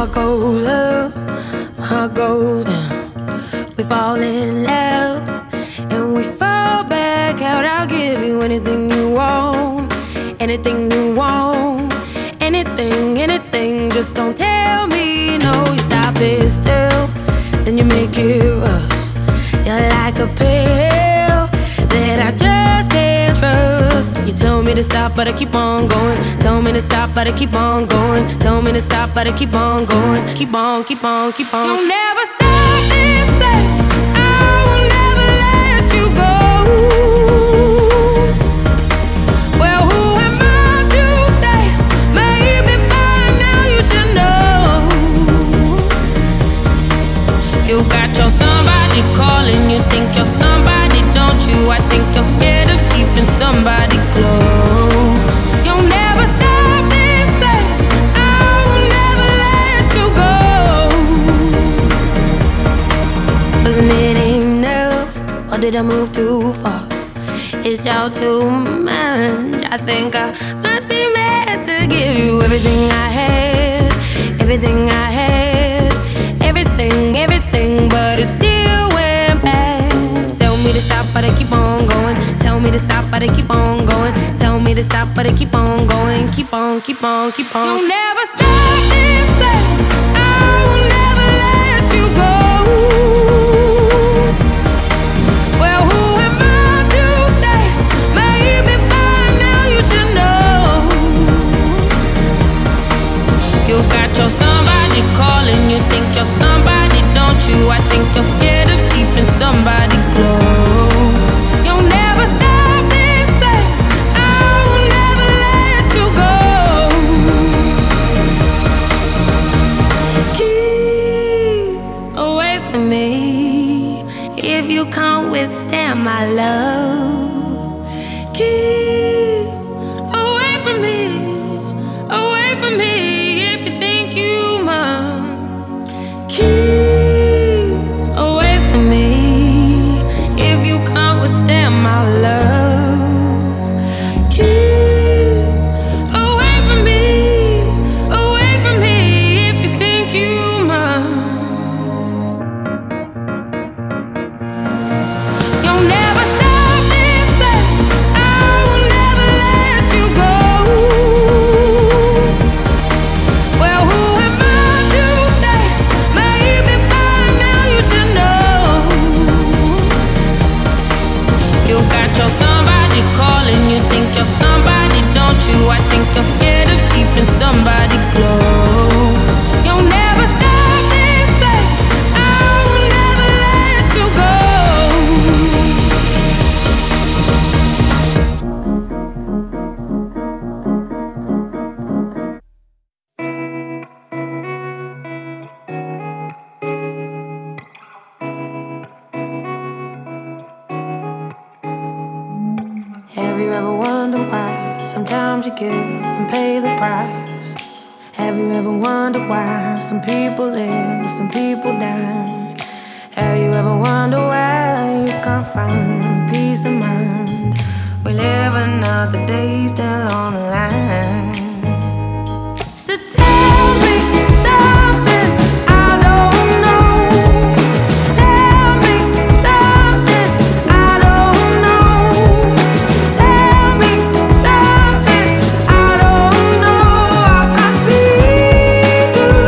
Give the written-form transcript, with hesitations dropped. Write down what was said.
heart goes up, my heart goes down. We fall in love and we fall back out. I'll give you anything you want, anything you want, anything, anything. Just don't tell me no. You stop it still, then you make it worse. You're like a pill that I just can't trust. You tell me to stop, but I keep on going. Tell me to stop, but I keep on going. Tell me to stop, but I keep on going. Keep on, keep on, keep on. You'll never stop this thing. I will never let you go. Well, who am I to say? Maybe by now you should know. You got your somebody calling. You think you're somebody, don't you? I think you're scared of keeping somebody close. You'll never stop this thing. I will never let you go. 'Cause it ain't enough, or did I move too far? It's all too much. I think I must be mad to give you everything I had, everything I had, everything, everything, but it still went bad. Tell me to stop, but I keep on going. Tell me to stop, but I keep on going. Tell me to stop, but I keep on going. Keep on, keep on, keep on. You'll never stop this thing. I will never let you go. Well, who am I to say? Maybe by now you should know. You got your somebody calling. You think you're somebody, don't you? I think you're scared of keeping somebody close. You'll never stop this thing. I will never let you go. Keep away from me if you can't withstand my love. Keep away from me if you think you must. Keep away from me if you can't withstand my love. Keep away from me if you think you must. You'll never stop this thing. I will never let you go. Well, who am I to say? Maybe by now you should know. You got your somebody calling. You think you're somebody, don't you? I think you're scared of keeping somebody close. You'll never stop this thing. I will never let you go. Have you ever wondered why sometimes you give and pay the price? Have you ever wondered why some people live, some people die? Have you ever wondered why you can't find peace of mind? We live another day still on the